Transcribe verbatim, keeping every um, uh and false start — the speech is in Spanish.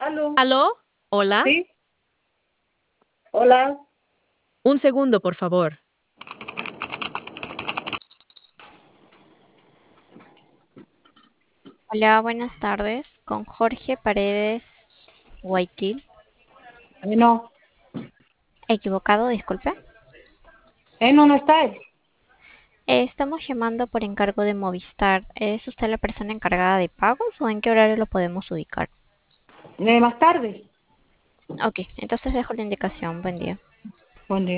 ¿Aló? ¿Aló? ¿Hola? ¿Sí? Hola. Un segundo, por favor. Hola, buenas tardes. Con Jorge Paredes Guayaquil. Eh, no. Equivocado, disculpe. Eh, no, no está él. Eh, estamos llamando por encargo de Movistar. ¿Es usted la persona encargada de pagos o en qué horario lo podemos ubicar? Eh, más tarde. Ok, entonces dejo la indicación. Buen día. Buen día.